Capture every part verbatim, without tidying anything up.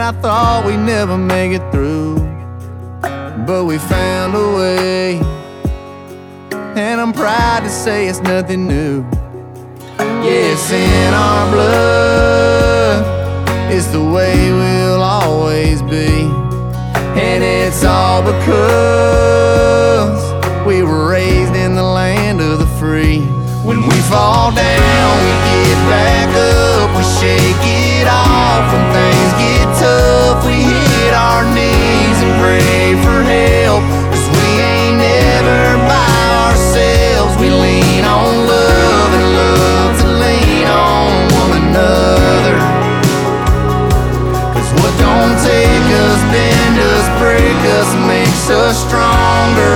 I thought we'd never make it through, but we found a way, and I'm proud to say it's nothing new. Yeah, it's in our blood, it's the way we'll always be, and it's all because we were raised in the land of the free. When we fall down, we get back up, we shake it off. When things get tough, we hit our knees and pray for help, 'cause we ain't never by ourselves. We lean on love and love to lean on one another, 'cause what don't take us, bend us, break us, makes us stronger.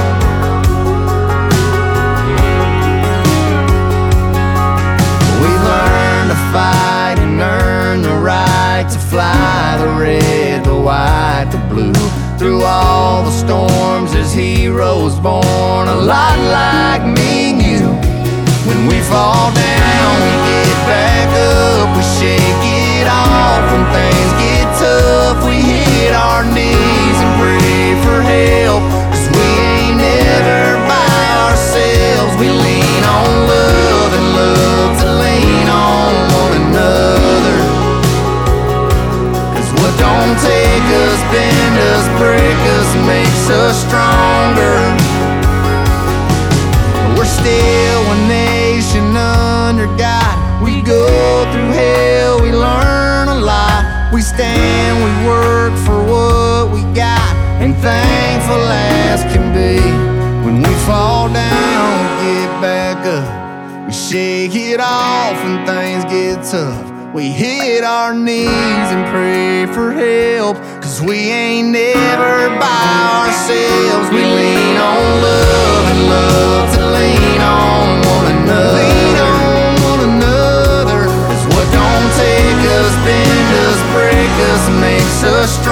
Fight and earn the right to fly, the red, the white, the blue. Through all the storms as heroes born, a lot like me and you. When we fall down, we get back up, we shake it off. When things get tough, we hit our knees and pray for help, 'cause we ain't never by ourselves. We lean on love and love to lean on one another, 'cause what don't take us, bend us, break us, makes us stronger. We're still a nation under God. We go through hell, we learn a lot. We stand, we work for what we got, and thankful as can be. When we fall down, we get back up, we shake it off. When things get tough, we hit our knees and pray for help, 'cause we ain't never by ourselves. We lean on love and love to lean on one another. Lean on one another, 'cause what don't take us, bend us, break us, makes us strong.